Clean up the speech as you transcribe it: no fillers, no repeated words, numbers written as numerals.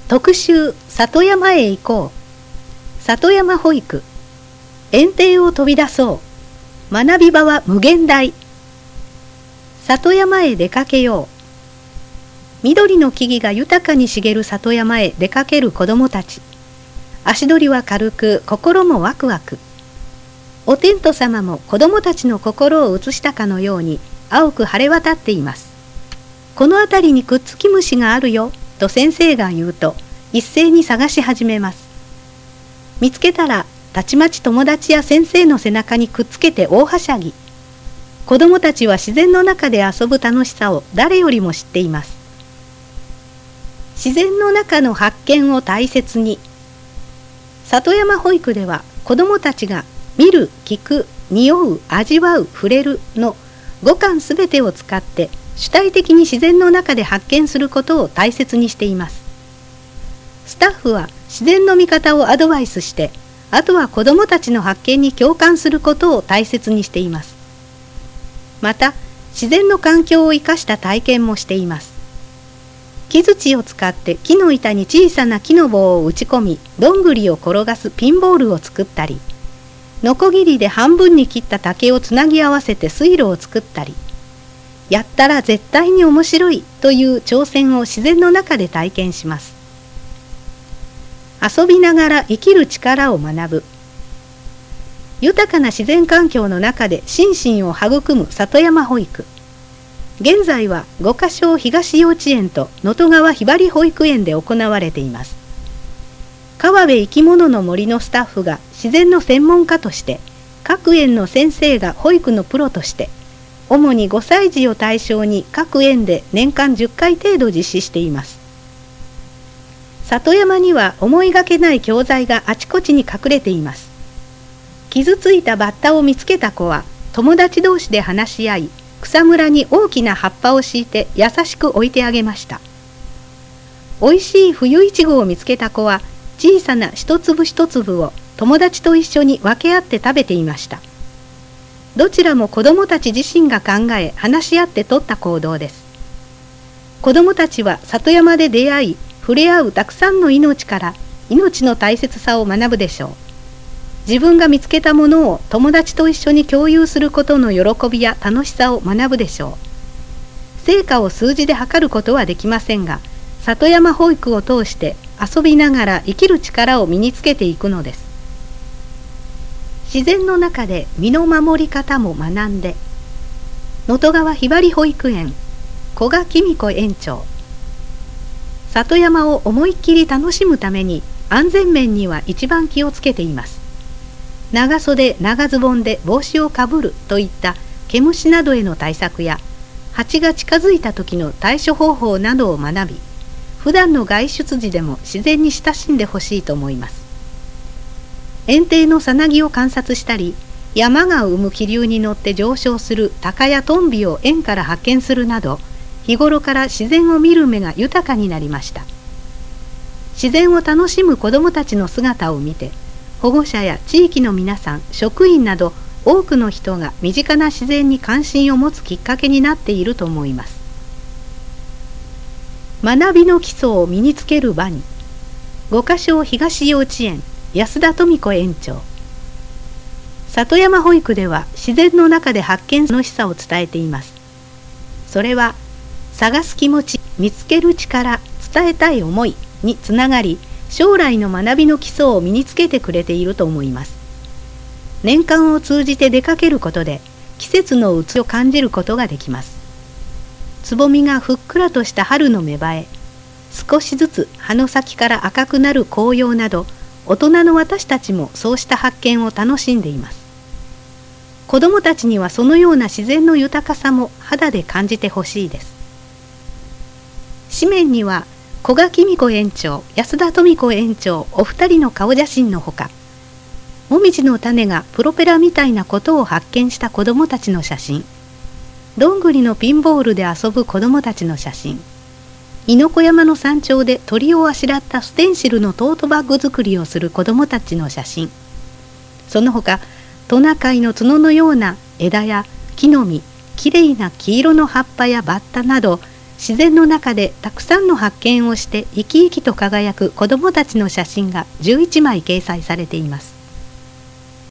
特集里山へ行こう。里山保育。園庭を飛び出そう。学び場は無限大。里山へ出かけよう。緑の木々が豊かに茂る里山へ出かける子どもたち。足取りは軽く、心もワクワク。お天道様も子どもたちの心を映したかのように青く晴れ渡っています。この辺りにくっつき虫があるよと先生が言うと一斉に探し始めます。見つけたらたちまち友達や先生の背中にくっつけて大はしゃぎ。子どもたちは自然の中で遊ぶ楽しさを誰よりも知っています。自然の中の発見を大切に。里山保育では子どもたちが見る、聞く、匂う、味わう、触れるの五感すべてを使って主体的に自然の中で発見することを大切にしています。スタッフは自然の見方をアドバイスして、あとは子どもたちの発見に共感することを大切にしています。また、自然の環境を生かした体験もしています。木槌を使って木の板に小さな木の棒を打ち込み、どんぐりを転がすピンボールを作ったり、ノコギリで半分に切った竹をつなぎ合わせて水路を作ったり、やったら絶対に面白いという挑戦を自然の中で体験します。遊びながら生きる力を学ぶ。豊かな自然環境の中で心身を育む里山保育。現在は五箇所東幼稚園と能登川ひばり保育園で行われています。川辺生き物の森のスタッフが自然の専門家として、各園の先生が保育のプロとして、主に5歳児を対象に各園で年間10回程度実施しています。里山には思いがけない教材があちこちに隠れています。傷ついたバッタを見つけた子は友達同士で話し合い、草むらに大きな葉っぱを敷いて優しく置いてあげました。おいしい冬いちごを見つけた子は小さな一粒一粒を友達と一緒に分け合って食べていました。どちらも子どもたち自身が考え話し合って取った行動です。子どもたちは里山で出会い、触れ合うたくさんの命から命の大切さを学ぶでしょう。自分が見つけたものを友達と一緒に共有することの喜びや楽しさを学ぶでしょう。成果を数字で測ることはできませんが、里山保育を通して遊びながら生きる力を身につけていくのです。自然の中で身の守り方も学んで。能登川ひばり保育園古賀紀美子園長。里山を思いっきり楽しむために安全面には一番気をつけています。長袖長ズボンで帽子をかぶるといった毛虫などへの対策や、蜂が近づいた時の対処方法などを学び、普段の外出時でも自然に親しんでほしいと思います。園庭のさなぎを観察したり、山が生む気流に乗って上昇する鷹やトンビを園から発見するなど、日頃から自然を見る目が豊かになりました。自然を楽しむ子どもたちの姿を見て、保護者や地域の皆さん、職員など多くの人が身近な自然に関心を持つきっかけになっていると思います。学びの基礎を身につける場に。五箇所東幼稚園安田富子園長。里山保育では自然の中で発見の楽しさを伝えています。それは探す気持ち、見つける力、伝えたい思いにつながり、将来の学びの基礎を身につけてくれていると思います。年間を通じて出かけることで季節の移りを感じることができます。つぼみがふっくらとした春の芽生え、少しずつ葉の先から赤くなる紅葉など、大人の私たちもそうした発見を楽しんでいます。子どもたちにはそのような自然の豊かさも肌で感じてほしいです。紙面には古賀紀美子園長、安田富子園長お二人の顔写真のほか、もみじの種がプロペラみたいなことを発見した子どもたちの写真、どんぐりのピンボールで遊ぶ子どもたちの写真、猪子山の山頂で鳥をあしらったステンシルのトートバッグ作りをする子どもたちの写真、その他トナカイの角のような枝や木の実、きれいな黄色の葉っぱやバッタなど、 自然の中でたくさんの発見をして生き生きと輝く子どもたちの写真が11枚掲載されています。